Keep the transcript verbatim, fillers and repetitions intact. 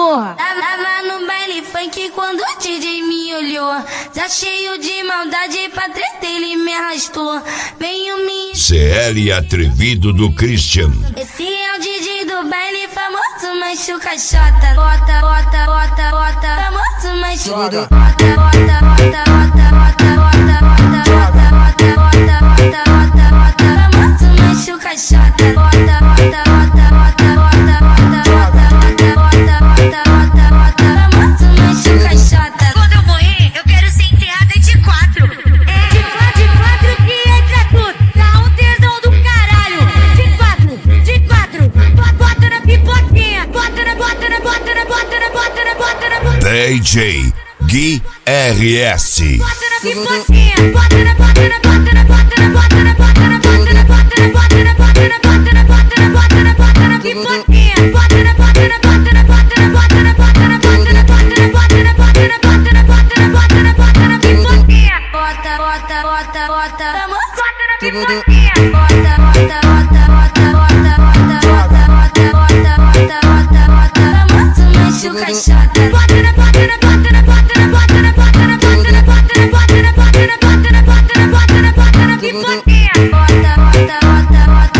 porra. Tava no baile funk quando o D J me olhou, já cheio de maldade pra treta ele me arrastou. Veio me... C L Atrevido do Christian. Esse é o D J do baile famoso, machuca chota. Bota, bota, bota, bota, famoso machuca. Bota, bota, bota, bota, bota, bota, bota, bota, bota, bota, bota, bota, bota, famoso machuca chota. Bota, bota, bota, bota, bota, bota, bota, bota, bota, bota, bota, famoso machuca chota. Quando eu morrer, eu quero ser enterrada de quatro. É, de quatro, de quatro que entra tudo. Dá um tesão do caralho. De quatro, de quatro. Bota, bota na pipoquinha. Bota na, bota na, bota na, bota na, bota na, bota na, bota na. D J Gui R S. Bota na pipoquinha. Bota na, bota na, bota na, bota na, bota na, bota na, bota na, bota na, bota na, bota na, bota na, bota na, bota na, bota na pipoquinha. Bota na, bota na, bota na, bota na, bota na, bota na, bota na, bota na, bota na, bota na, bota na, bota na, bota na, bota na pipoquinha. Bota, bota, bota, bota, vamos, bota na pipoquinha. Bota, bota, bota, bota, bota, bota, bota, bota, bota, bota, bota, vamos, machuca chata. Bota na, bota na, bota na, bota na, bota na, bota na, bota na, bota na, bota na, bota na, bota na, bota na, bota na, bota na pipoquinha. Bota, bota, bota, bota.